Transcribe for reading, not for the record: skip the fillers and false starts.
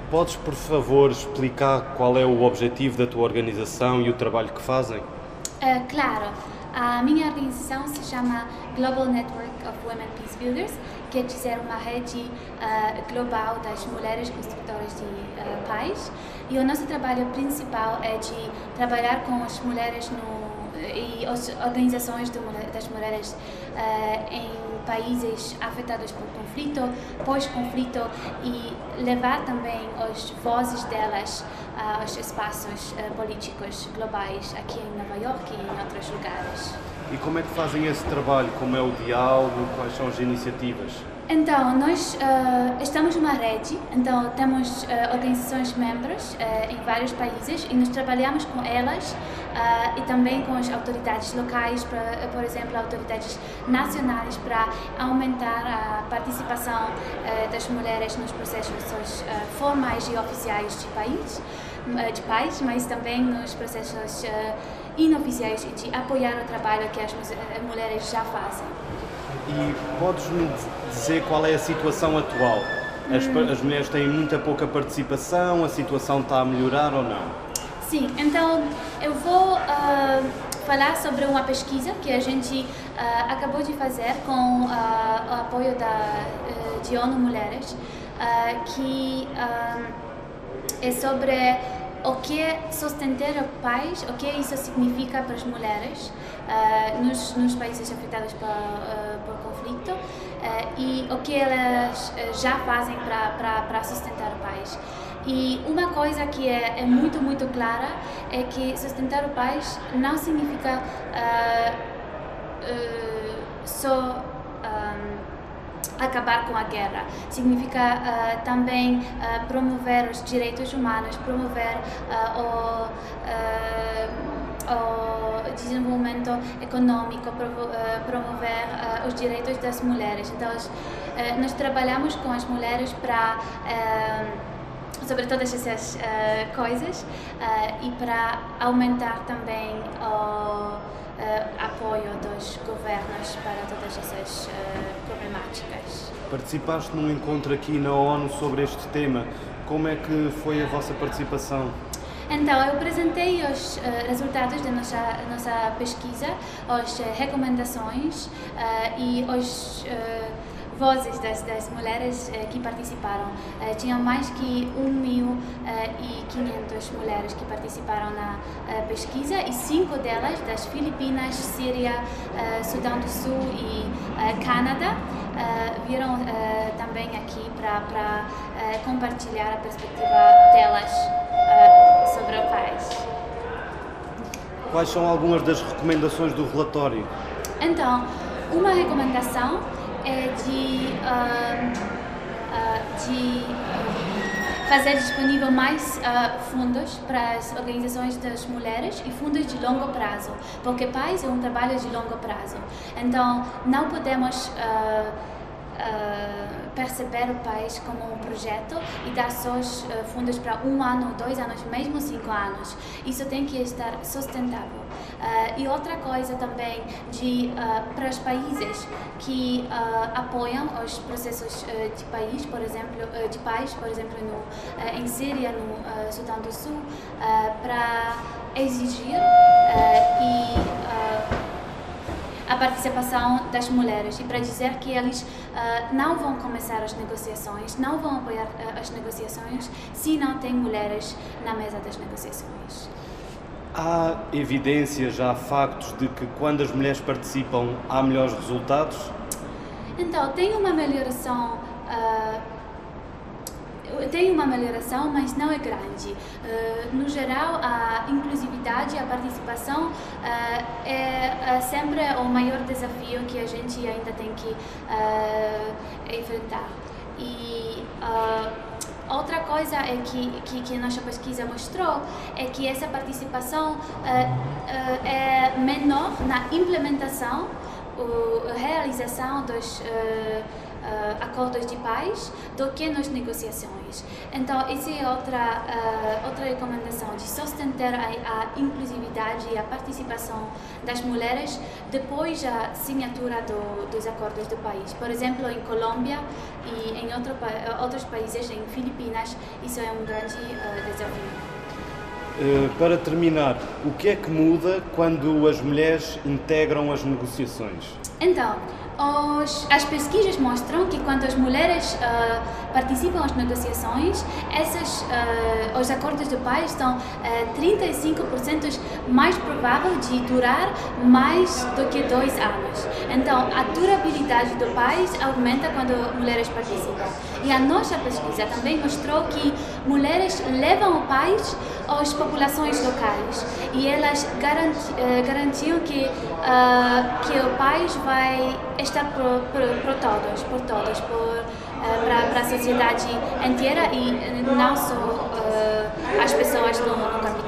Podes, por favor, explicar qual é o objetivo da tua organização e o trabalho que fazem? Claro, a minha organização se chama Global Network of Women Peace Builders, quer dizer uma rede global das mulheres construtoras de paz. E o nosso trabalho principal é de trabalhar com as mulheres e as organizações das mulheres em países afetados por conflito, pós-conflito, e levar também as vozes delas aos espaços políticos globais aqui em Nova York e em outros lugares. E como é que fazem esse trabalho? Como é o diálogo? Quais são as iniciativas? Então, nós estamos numa rede, então temos organizações membros em vários países e nós trabalhamos com elas e também com as autoridades locais, por exemplo, autoridades nacionais, para aumentar a participação das mulheres nos processos formais e oficiais de paz, mas também nos processos inoficiais e de apoiar o trabalho que as mulheres já fazem. E podes-me dizer qual é a situação atual? As mulheres têm muita pouca participação, a situação está a melhorar ou não? Sim, então eu vou falar sobre uma pesquisa que a gente acabou de fazer com o apoio de ONU Mulheres, que é sobre o que sustentar a paz, o que isso significa para as mulheres nos países afetados por conflito e o que elas já fazem para sustentar a paz. E uma coisa que é muito, muito clara é que sustentar a paz não significa só acabar com a guerra, significa também promover os direitos humanos, promover o desenvolvimento econômico, promover os direitos das mulheres. Então, nós trabalhamos com as mulheres sobre todas essas coisas e para aumentar também o apoio dos governos para todas essas problemáticas. Participaste num encontro aqui na ONU sobre este tema. Como é que foi a vossa participação? Então, eu apresentei os resultados da nossa pesquisa, as recomendações e as vozes das mulheres que participaram. Tinha mais que 1.500 mulheres que participaram na pesquisa e 5 delas das Filipinas, Síria, Sudão do Sul e Canadá vieram também aqui para compartilhar a perspectiva delas sobre a paz. Quais são algumas das recomendações do relatório? Então, uma recomendação é de fazer disponível mais fundos para as organizações das mulheres e fundos de longo prazo, porque paz é um trabalho de longo prazo. Então, não podemos perceber o país como um projeto e dar só os fundos para 1 ano, 2 anos, mesmo 5 anos. Isso tem que estar sustentável. E outra coisa também para os países que apoiam os processos de paz, por exemplo, em Síria, no Sudão do Sul, para exigir a participação das mulheres e para dizer que eles não vão começar as negociações, não vão apoiar as negociações se não tem mulheres na mesa das negociações. Há evidências, há factos de que quando as mulheres participam há melhores resultados? Então, tem uma melhoração, mas não é grande. No geral, a inclusividade, a participação é sempre o maior desafio que a gente ainda tem que enfrentar. E outra coisa é que a nossa pesquisa mostrou é que essa participação é menor na implementação, realização dos acordos de paz do que nas negociações. Então, essa é outra recomendação, de sustentar a inclusividade e a participação das mulheres depois da assinatura dos acordos do país. Por exemplo, em Colômbia e em outros países, em Filipinas, isso é um grande desafio. Para terminar, o que é que muda quando as mulheres integram as negociações? Então, as pesquisas mostram que quando as mulheres participam das negociações, os acordos de paz estão 35% mais provável de durar mais do que 2 anos. Então, a durabilidade do paz aumenta quando mulheres participam. E a nossa pesquisa também mostrou que mulheres levam o paz às populações locais e elas garantiam que o paz vai estar por todos, para a sociedade inteira e não só as pessoas no capital.